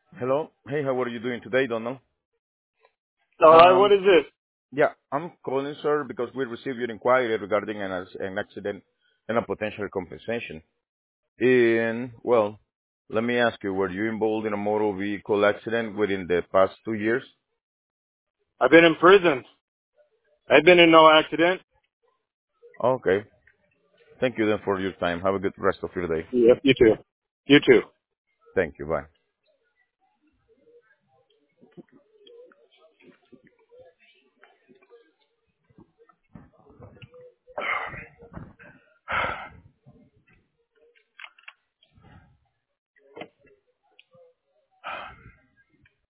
Hello. Hey, how are you doing today, Donald? All right, what Um, is this? yeah, I'm calling, sir, because we received your inquiry regarding an accident and a potential compensation. And, well, let me ask you, were you involved in a motor vehicle accident within the past 2 years? I've been in prison. I've been in no accident. Okay. Thank you then for your time. Have a good rest of your day. Yep, you too. You too. Thank you. Bye.